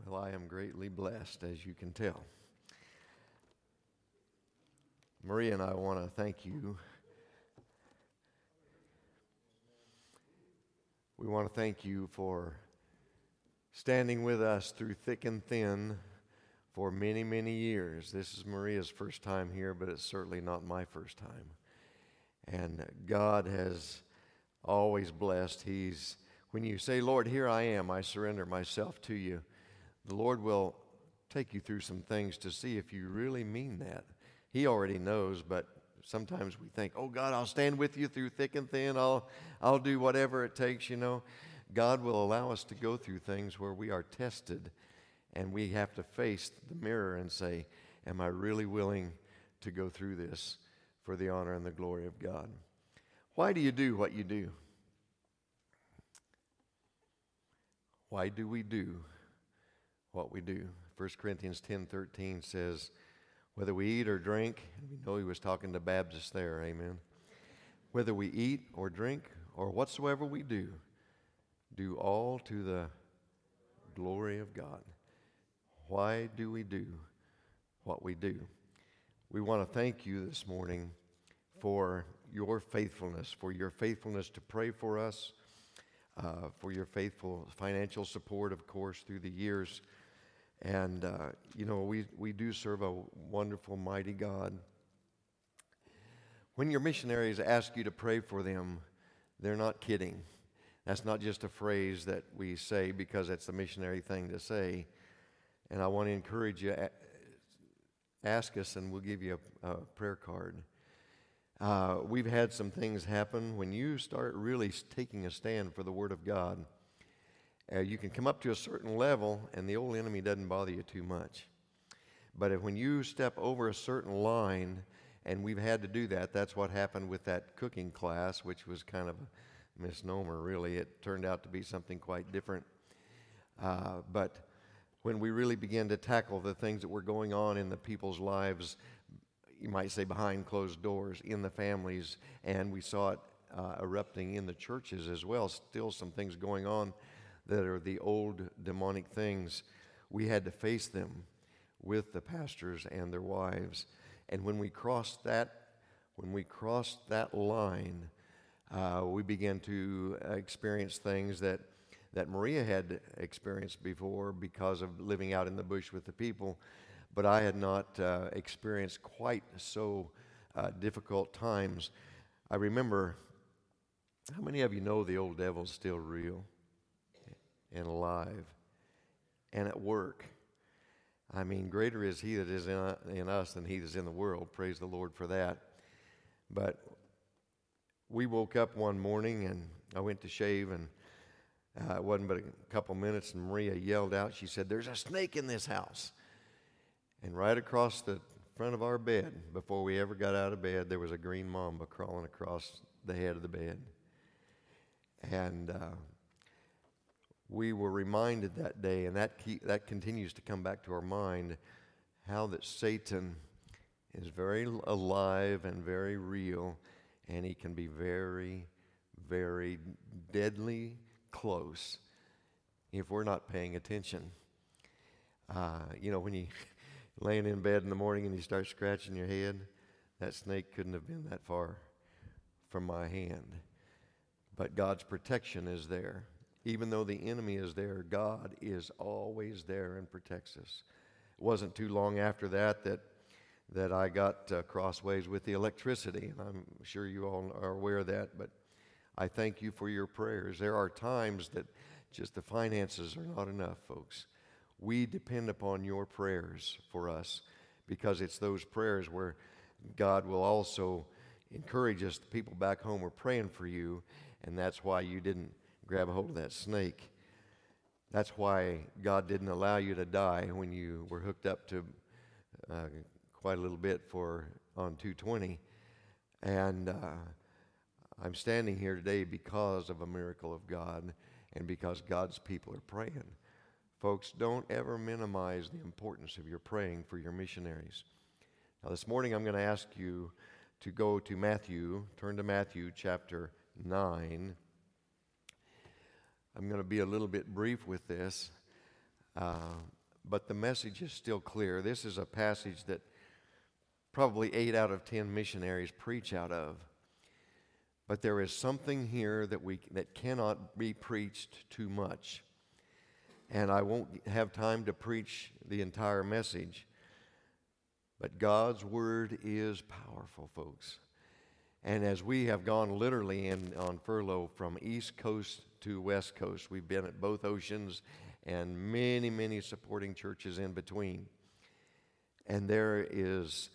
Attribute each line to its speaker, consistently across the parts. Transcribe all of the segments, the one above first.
Speaker 1: Well, I am greatly blessed, as you can tell. Maria and I want to thank you. We want to thank you for standing with us through thick and thin for many, many years. This is Maria's first time here, but it's certainly not my first time. And God has always blessed. When you say, Lord, here I am, I surrender myself to you, the Lord will take you through some things to see if you really mean that. He already knows, but sometimes we think, oh God, I'll stand with you through thick and thin. I'll do whatever it takes, God will allow us to go through things where we are tested and we have to face the mirror and say, am I really willing to go through this for the honor and the glory of God? Why do you do what you do? Why do we do what we do? 1 Corinthians 10:13 says, whether we eat or drink, and we know he was talking to Baptists there, amen. Whether we eat or drink or whatsoever we do all to the glory of God. Why do we do what we do? We want to thank you this morning for your faithfulness to pray for us, for your faithful financial support, of course, through the years. And, we do serve a wonderful, mighty God. When your missionaries ask you to pray for them, they're not kidding. That's not just a phrase that we say because it's the missionary thing to say. And I want to encourage you, ask us and we'll give you a prayer card. We've had some things happen. When you start really taking a stand for the Word of God, you can come up to a certain level and the old enemy doesn't bother you too much. But when you step over a certain line, and we've had to do that, that's what happened with that cooking class, which was kind of a misnomer, really. It turned out to be something quite different. But when we really began to tackle the things that were going on in the people's lives, you might say behind closed doors, in the families, and we saw it erupting in the churches as well, still some things going on that are the old demonic things. We had to face them with the pastors and their wives. And when we crossed that line, we began to experience things that Maria had experienced before because of living out in the bush with the people, but I had not experienced quite so difficult times. I remember, how many of you know the old devil's still real and alive and at work? I mean, greater is he that is in us than he that is in the world. Praise the Lord for that. But we woke up one morning and I went to shave, and it wasn't but a couple minutes, and Maria yelled out. She said, there's a snake in this house. And right across the front of our bed, before we ever got out of bed, there was a green mamba crawling across the head of the bed. And we were reminded that day, and that continues to come back to our mind, how that Satan is very alive and very real, and he can be very, very deadly close if we're not paying attention. When you laying in bed in the morning and you start scratching your head, that snake couldn't have been that far from my hand. But God's protection is there. Even though the enemy is there, God is always there and protects us. It wasn't too long after that I got crossways with the electricity, and I'm sure you all are aware of that, but I thank you for your prayers. There are times that just the finances are not enough, folks. We depend upon your prayers for us, because it's those prayers where God will also encourage us. The people back home were praying for you, and that's why you didn't grab a hold of that snake. That's why God didn't allow you to die when you were hooked up to quite a little bit on 220. And I'm standing here today because of a miracle of God and because God's people are praying. Folks, don't ever minimize the importance of your praying for your missionaries. Now, this morning I'm going to ask you to go to Matthew, turn to Matthew chapter 9. I'm going to be a little bit brief with this. But the message is still clear. This is a passage that probably 8 out of 10 missionaries preach out of. But there is something here that cannot be preached too much. And I won't have time to preach the entire message. But God's Word is powerful, folks. And as we have gone literally on furlough from East Coast to West Coast, we've been at both oceans and many, many supporting churches in between. And there is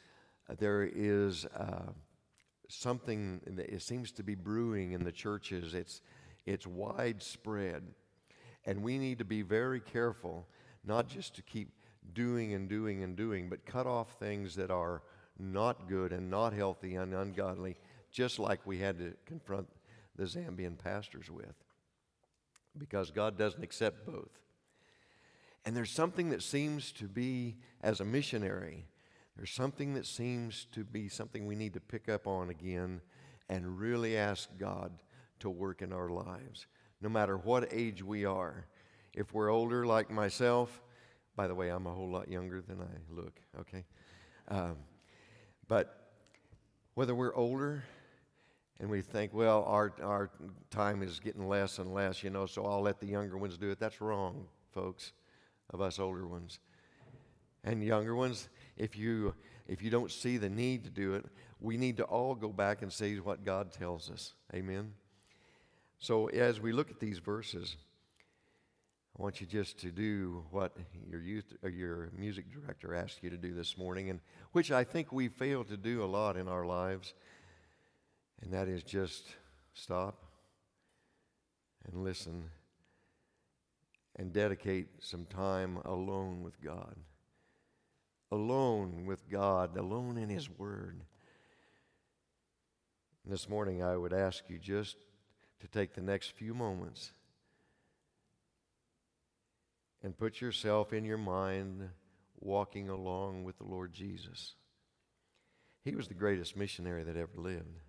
Speaker 1: something that it seems to be brewing in the churches. It's widespread. And we need to be very careful, not just to keep doing and doing and doing, but cut off things that are not good and not healthy and ungodly, just like we had to confront the Zambian pastors with. Because God doesn't accept both. And there's something that seems to be, as a missionary, there's something that seems to be something we need to pick up on again and really ask God to work in our lives, no matter what age we are. If we're older like myself, by the way, I'm a whole lot younger than I look, okay? But whether we're older and we think, well, our time is getting less and less, so I'll let the younger ones do it. That's wrong, folks, of us older ones. And younger ones, if you don't see the need to do it, we need to all go back and see what God tells us. Amen? So as we look at these verses, I want you just to do what your music director asked you to do this morning, and which I think we fail to do a lot in our lives, and that is just stop and listen and dedicate some time alone with God. Alone with God, alone in His Word. And this morning I would ask you just to take the next few moments and put yourself in your mind walking along with the Lord Jesus. He was the greatest missionary that ever lived.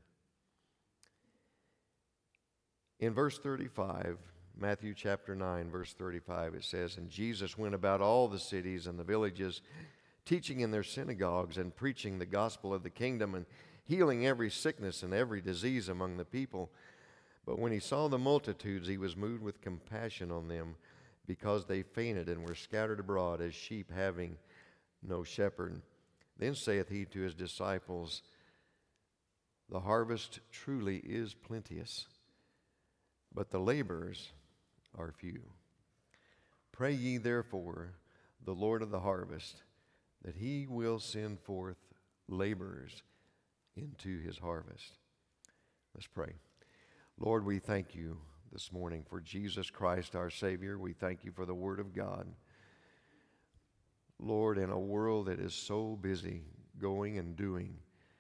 Speaker 1: In verse 35, Matthew chapter 9, verse 35, it says, "And Jesus went about all the cities and the villages, teaching in their synagogues and preaching the gospel of the kingdom and healing every sickness and every disease among the people. But when He saw the multitudes, He was moved with compassion on them, because they fainted and were scattered abroad as sheep having no shepherd. Then saith He to His disciples, The harvest truly is plenteous, but the laborers are few. Pray ye therefore the Lord of the harvest, that He will send forth laborers into His harvest." Let's pray. Lord, we thank You this morning for Jesus Christ, our Savior. We thank You for the Word of God. Lord, in a world that is so busy going and doing,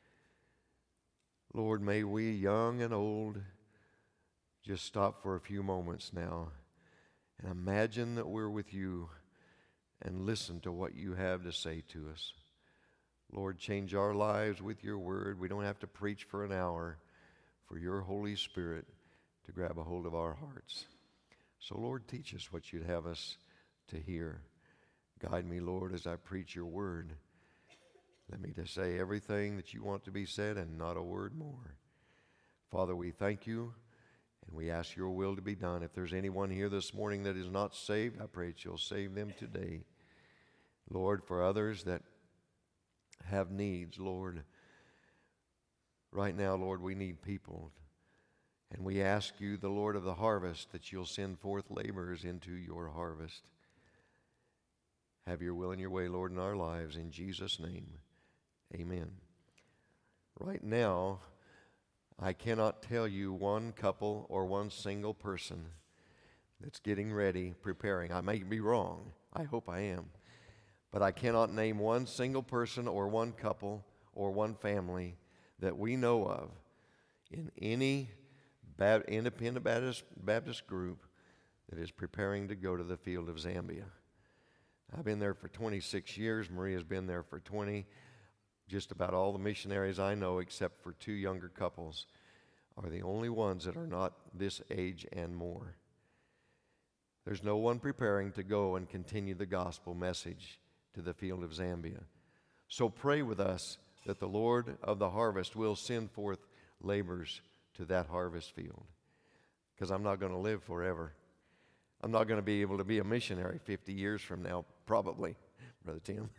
Speaker 1: Lord, may we, young and old, just stop for a few moments now and imagine that we're with You and listen to what You have to say to us. Lord, change our lives with Your Word. We don't have to preach for an hour, for Your Holy Spirit to grab a hold of our hearts. So, Lord, teach us what You'd have us to hear. Guide me, Lord, as I preach Your Word. Let me to say everything that You want to be said and not a word more. Father, we thank You, and we ask Your will to be done. If there's anyone here this morning that is not saved, I pray that You'll save them today. Lord, for others that have needs, Lord, right now, Lord, we need people. And we ask You, the Lord of the harvest, that You'll send forth laborers into Your harvest. Have Your will and Your way, Lord, in our lives. In Jesus' name, amen. Right now, I cannot tell you one couple or one single person that's getting ready, preparing. I may be wrong. I hope I am. But I cannot name one single person or one couple or one family that we know of in any independent Baptist group that is preparing to go to the field of Zambia. I've been there for 26 years. Maria's been there for 20. Just about all the missionaries I know, except for 2 younger couples, are the only ones that are not this age and more. there's no one preparing to go and continue the gospel message to the field of Zambia. So pray with us that the Lord of the harvest will send forth laborers to that harvest field. Because I'm not going to live forever. I'm not going to be able to be a missionary 50 years from now, probably, Brother Tim.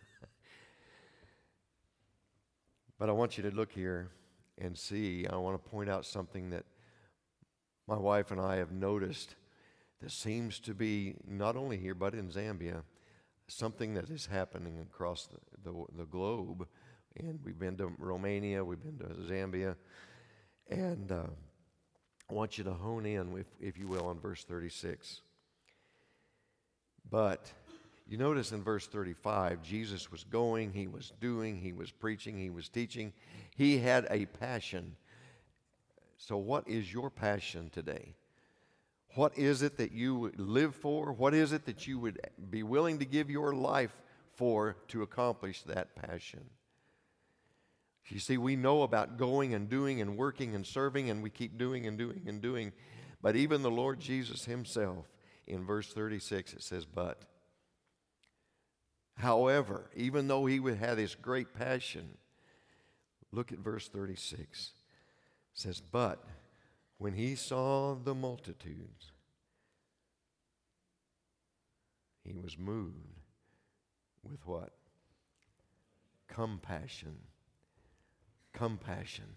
Speaker 1: But I want you to look here and see. I want to point out something that my wife and I have noticed that seems to be, not only here, but in Zambia, something that is happening across the globe. And we've been to Romania, we've been to Zambia, and I want you to hone in, if you will, on verse 36. But you notice in verse 35, Jesus was going, he was doing, he was preaching, he was teaching. He had a passion. So what is your passion today? What is it that you would live for? What is it that you would be willing to give your life for to accomplish that passion? You see, we know about going and doing and working and serving, and we keep doing and doing and doing. But even the Lord Jesus himself, in verse 36, it says, but. However, even though he had this great passion, look at verse 36. It says, but when he saw the multitudes, he was moved with what? Compassion. Compassion.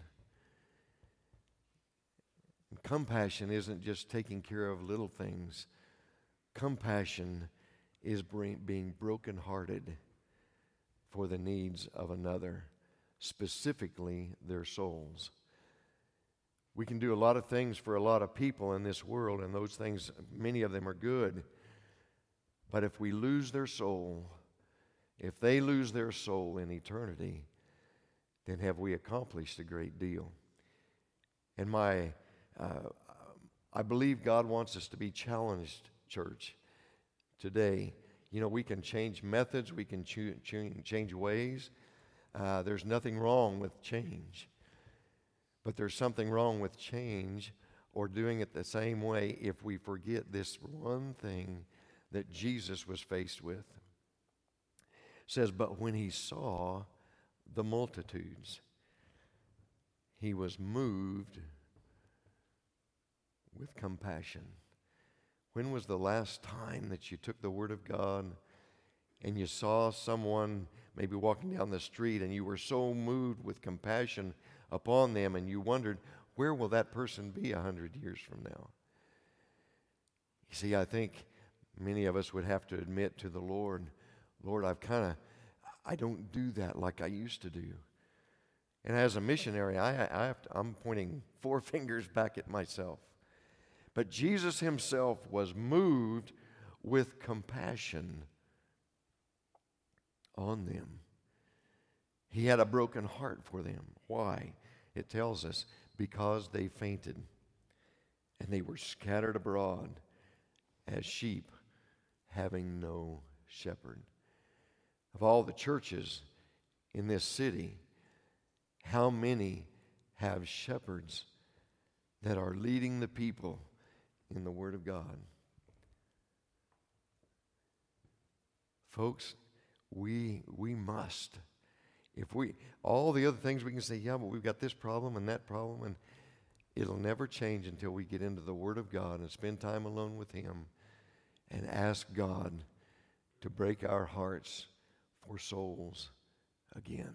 Speaker 1: And compassion isn't just taking care of little things. Compassion is being brokenhearted for the needs of another, specifically their souls. We can do a lot of things for a lot of people in this world, and those things, many of them are good. But if we lose their soul, if they lose their soul in eternity, then have we accomplished a great deal. And I believe God wants us to be challenged, church, today. You know, we can change methods, we can change ways. There's nothing wrong with change. But there's something wrong with change or doing it the same way if we forget this one thing that Jesus was faced with. It says, but when he saw the multitudes, he was moved with compassion. When was the last time that you took the Word of God and you saw someone maybe walking down the street and you were so moved with compassion upon them and you wondered, where will that person be 100 years from now? You see, I think many of us would have to admit to the Lord, I don't do that like I used to do. And as a missionary, I'm pointing four fingers back at myself. But Jesus himself was moved with compassion on them. He had a broken heart for them. Why? It tells us, because they fainted and they were scattered abroad as sheep having no shepherd. Of all the churches in this city, how many have shepherds that are leading the people in the Word of God? Folks, we must. All the other things we can say, yeah, but we've got this problem and that problem, and it'll never change until we get into the Word of God and spend time alone with Him and ask God to break our hearts for souls again.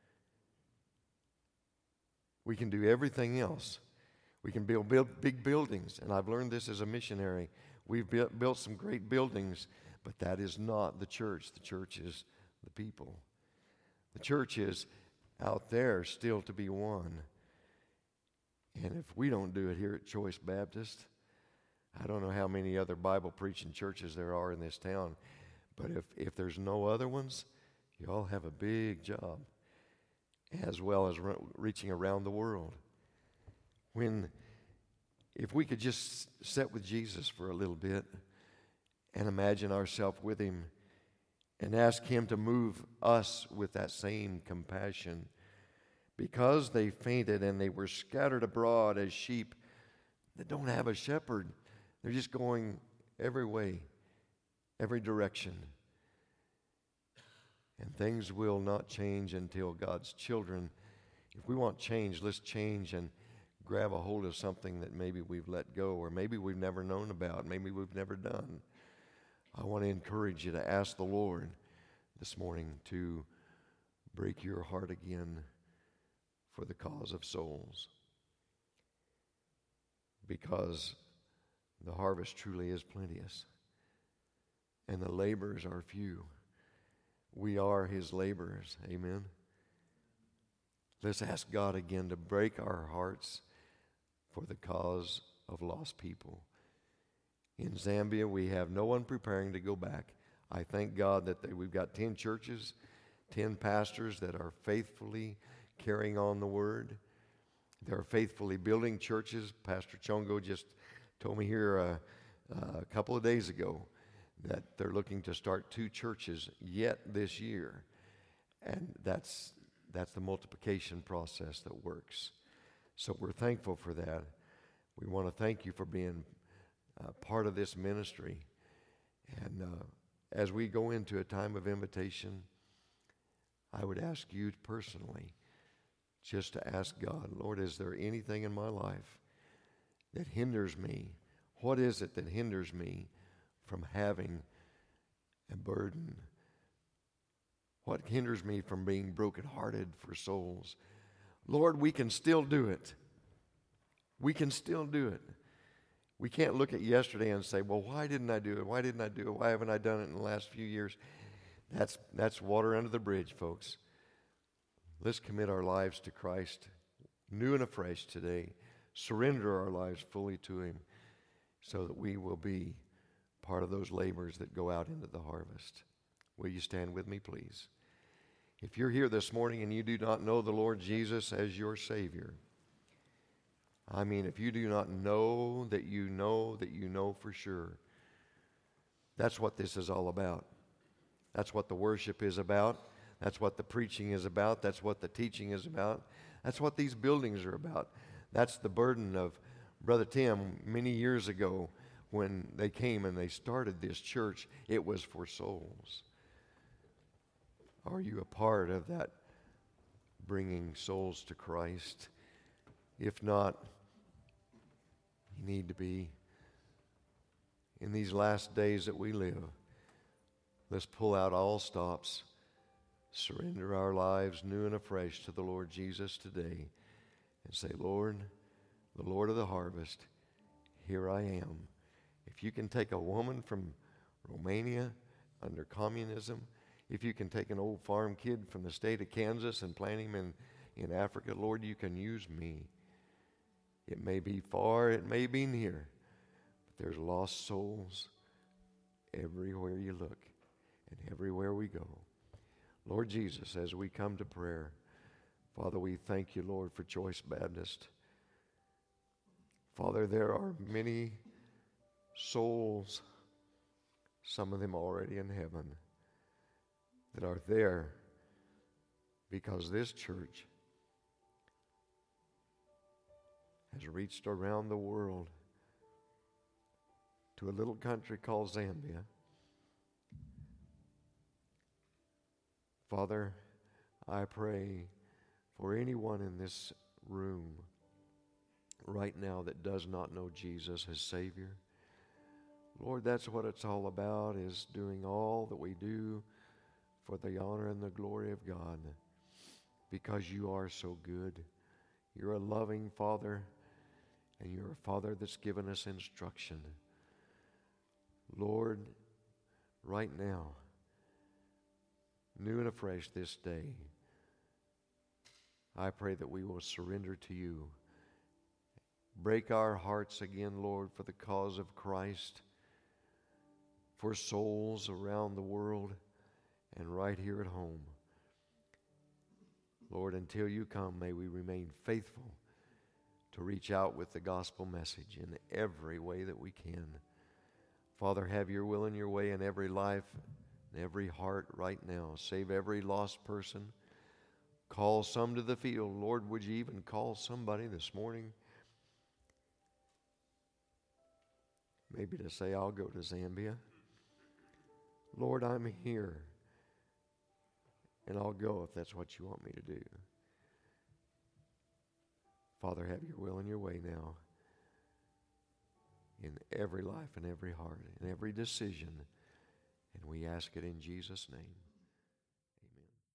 Speaker 1: We can do everything else. We can build big buildings, and I've learned this as a missionary. We've built some great buildings, but that is not the church. The church is the people. The church is out there still to be won. And if we don't do it here at Choice Baptist, I don't know how many other Bible-preaching churches there are in this town, but if there's no other ones, you all have a big job, as well as reaching around the world. If we could just sit with Jesus for a little bit and imagine ourselves with Him and ask Him to move us with that same compassion, because they fainted and they were scattered abroad as sheep that don't have a shepherd. They're just going every way, every direction. And things will not change until God's children, if we want change, let's change and grab a hold of something that maybe we've let go, or maybe we've never known about, maybe we've never done. I want to encourage you to ask the Lord this morning to break your heart again for the cause of souls. Because the harvest truly is plenteous, and the laborers are few. We are His laborers. Amen. Let's ask God again to break our hearts for the cause of lost people. In Zambia, we have no one preparing to go back. I thank God that we've got 10 churches, 10 pastors that are faithfully carrying on the word. They're faithfully building churches. Pastor Chongo just told me here a couple of days ago that they're looking to start 2 churches yet this year. And that's the multiplication process that works. So we're thankful for that. We want to thank you for being part of this ministry. And as we go into a time of invitation, I would ask you personally just to ask God, Lord, is there anything in my life that hinders me? What is it that hinders me from having a burden? What hinders me from being brokenhearted for souls? Lord, we can still do it. We can still do it. We can't look at yesterday and say, well, why didn't I do it? Why didn't I do it? Why haven't I done it in the last few years? That's water under the bridge, folks. Let's commit our lives to Christ new and afresh today. Surrender our lives fully to Him so that we will be part of those laborers that go out into the harvest. Will you stand with me, please? If you're here this morning and you do not know the Lord Jesus as your Savior, I mean, if you do not know that you know for sure, that's what this is all about. That's what the worship is about. That's what the preaching is about. That's what the teaching is about. That's what these buildings are about. That's the burden of Brother Tim many years ago when they came and they started this church. It was for souls. Are you a part of that bringing souls to Christ? If not, you need to be. In these last days that we live, let's pull out all stops, surrender our lives new and afresh to the Lord Jesus today, and say, Lord, the Lord of the harvest, here I am. If you can take a woman from Romania under communism, if you can take an old farm kid from the state of Kansas and plant him in Africa, Lord, you can use me. It may be far, it may be near, but there's lost souls everywhere you look and everywhere we go. Lord Jesus, as we come to prayer, Father, we thank you, Lord, for Choice Baptist. Father, there are many souls, some of them already in heaven, that are there because this church has reached around the world to a little country called Zambia. Father, I pray for anyone in this room right now that does not know Jesus as Savior. Lord, that's what it's all about, is doing all that we do for the honor and the glory of God, because you are so good. You're a loving Father, and you're a Father that's given us instruction. Lord, right now, new and afresh this day, I pray that we will surrender to you. Break our hearts again, Lord, for the cause of Christ, for souls around the world and right here at home. Lord, until you come, may we remain faithful to reach out with the gospel message in every way that we can. Father, have your will and your way in every life, in every heart right now. Save every lost person. Call some to the field. Lord, would you even call somebody this morning maybe to say, I'll go to Zambia. Lord, I'm here, and I'll go if that's what you want me to do. Father, have your will and your way now in every life and every heart and every decision. And we ask it in Jesus' name.